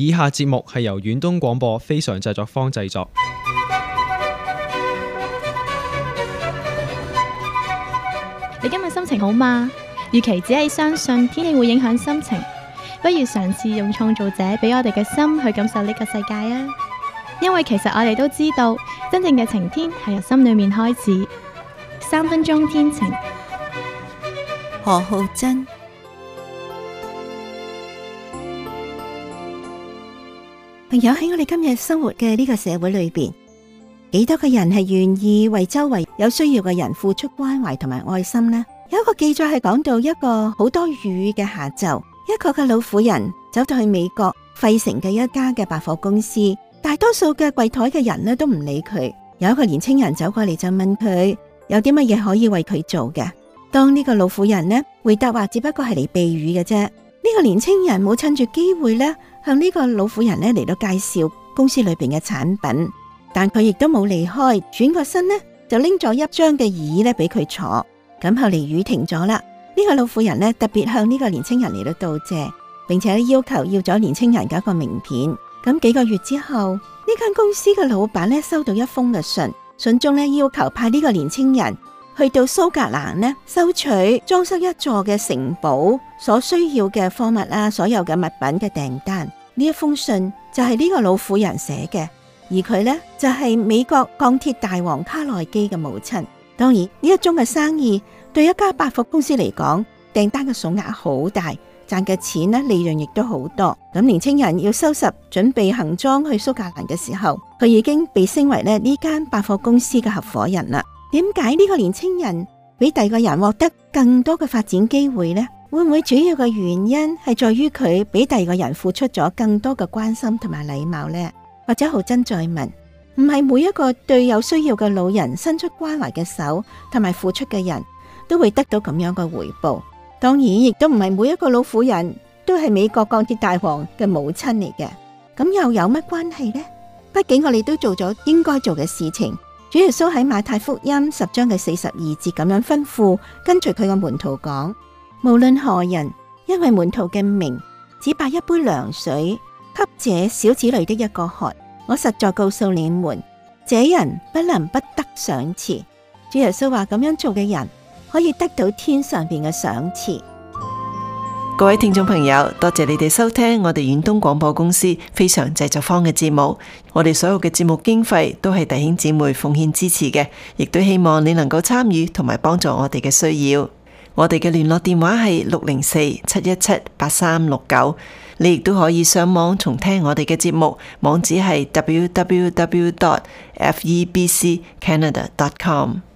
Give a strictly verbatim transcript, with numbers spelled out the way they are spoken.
以下節目係由遠東廣播非常製作坊製作。 你今日心情好嗎？與其只係相信天氣會影響心情，不如嘗試用創造者俾我哋嘅心去感受呢個世界啊！因為其實我哋都知道，真正嘅晴天係由心裏面開始。三分鐘天晴， 何浩珍。朋友，喺我哋今日生活嘅呢個社會裏邊，幾多個人係願意為周圍有需要嘅人付出關懷同埋愛心呢？有一個記載係講到一個好多雨嘅下晝，一個嘅老婦人走到去美國費城嘅一家嘅百貨公司，大多數嘅櫃台嘅人呢都唔理佢。有一個年青人走過嚟就問佢有啲乜嘢可以為佢做嘅。當呢個老婦人呢回答話只不過係嚟避雨嘅啫。呢個年青人冇趁住機會呢向呢個老婦人呢嚟到介紹公司裏邊嘅產品，但佢亦都冇離開，轉個身呢就拎咗一張嘅椅呢俾佢坐。咁後嚟雨停咗啦，呢個老婦人呢特別向呢個年青人嚟到道謝，並且要求要咗年青人嘅一個名片。咁幾個月之後，呢間公司嘅老闆呢收到一封嘅信，信中呢要求派呢個年青人去到蘇格蘭呢收取裝修一座嘅城堡所需要嘅貨物啊，所有嘅物品嘅訂單。呢一封信就係呢個老婦人寫嘅，而佢呢就係美國鋼鐵大王卡內基嘅母親。當然呢一宗嘅生意對一家百貨公司嚟講，訂單嘅數額好大，賺嘅錢呢利潤亦都好多。咁年青人要收拾準備行裝去蘇格蘭嘅時候，佢已經被升為咧呢間百貨公司嘅合夥人啦。點解呢個年青人比第二個人獲得更多嘅發展機會呢？會唔會主要嘅原因係在於佢比第二個人付出咗更多嘅關心同埋禮貌呢？或者浩珍再問，唔係每一個對有需要嘅老人伸出關懷嘅手同埋付出嘅人都會得到咁樣嘅回報。當然亦都唔係每一個老婦人都係美國鋼鐵大王嘅母親嚟嘅。咁又有乜關係呢？畢竟我哋都做咗應該做嘅事情。主耶穌喺馬太福音十章嘅四十二節咁樣吩咐跟隨佢嘅門徒講，無論何人因為門徒嘅名只把一杯涼水給這小子裏的一個喝，我實在告訴你們，這人不能不得賞賜。主耶穌話咁樣做嘅人可以得到天上邊嘅賞賜。 各位聽眾朋友，多謝你哋收聽我哋遠東廣播公司非常製作坊嘅節目。我哋所有嘅節目經費都係弟兄姊妹奉獻支持嘅，亦都希望你能夠參與同埋幫助我哋嘅需要。我哋嘅聯絡電話係六零四七一七八三六九，你亦都可以上網重聽我哋嘅節目，網址係 w w w dot f e b c canada dot com。